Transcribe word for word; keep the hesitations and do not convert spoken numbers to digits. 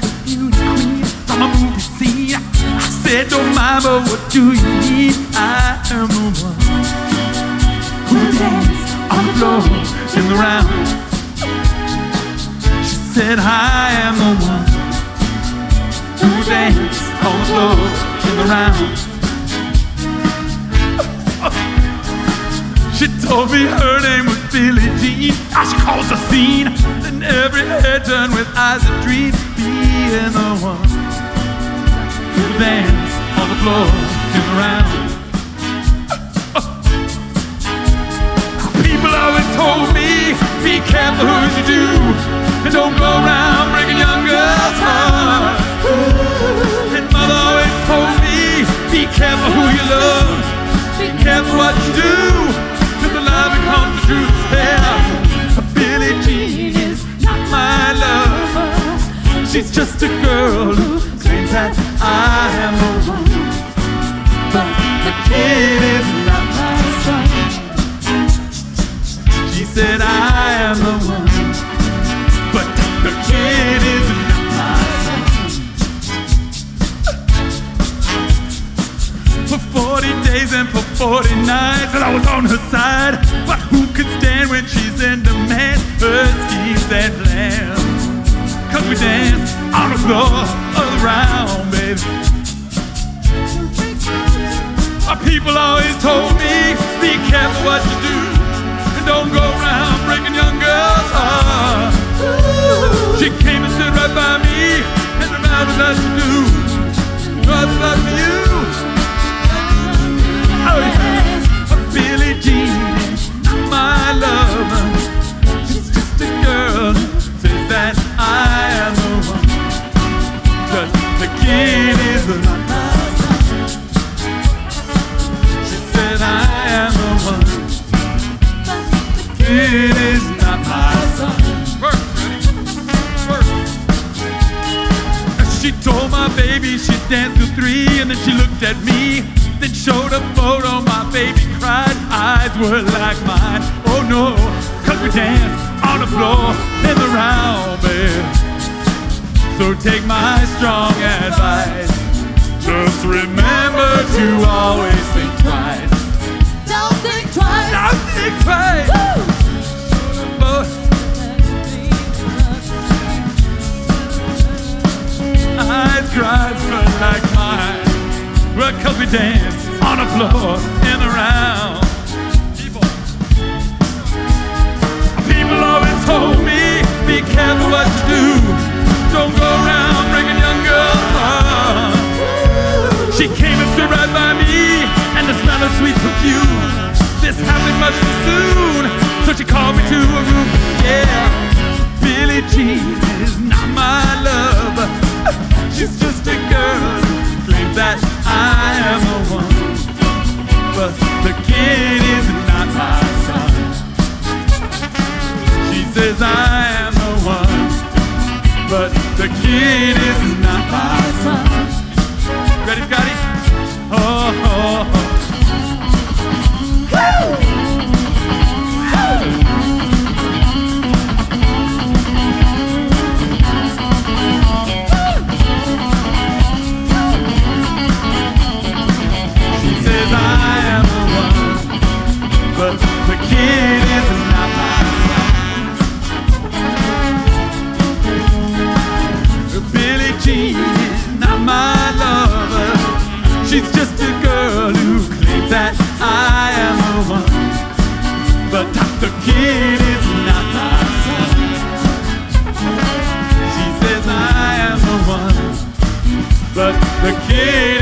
the beauty queen from a movie scene. I said, don't mind, but what do you need? I am the one who dance on the floor in the round. She said, I am the one who dance on the floor in the round. She told me her name was Billie Jean. How she calls the scene, and every head turned with eyes that dream. Being the one who dance on the floor in the round. People always told me, be careful who you do, and don't go around breaking young girls' hearts. And mother always told me, be careful who you love, be careful what you do, till the love becomes the truth. Yeah, Billie Jean is not my love. She's just a girl who claims that I am the one, but the kid is not my son. She said I am the one, but the kid is not my son. For forty days and for forty nights that I was on her side, but who could stand when she's in demand? Her schemes and plans, 'cause we dance on the floor around, baby. My people always told me, be careful what you do, and don't go around breaking young girls' hearts. She came and stood right by me, and reminded us to do what's up to you. Oh yeah, Billie Jean is not my lover. She's just a girl who says that I am the one, but the kid is not my son. She said I am the one, but the kid is not my son. First, first. She told my baby she'd dance till three, and then she looked at me, then showed a photo. My baby cried, eyes were like mine. Oh no, 'cause we danced on the floor in the round, babe. So take my strong advice, just remember to always think twice. Don't think twice. Don't think twice. Woo! Eyes cried but like mine. Well, 'cause we dance on the floor in the round. People, people always told me, be careful what you do, don't go around breaking young girls' hearts. She came and stood right by me, and the smell of sweet perfume. This happened much too soon, so she called me to a room. Yeah, Billie Jean is not my love. She's just a girl who claims that I am the one, but the kid is not my son. She says I am the one, but the kid is not my son. Ready, Scotty? Oh, oh, oh. Woo! But the kid is not my son. Billie Jean is not my lover. She's just a girl who claims that I am the one, but the kid is not my son. She says I am the one, but the kid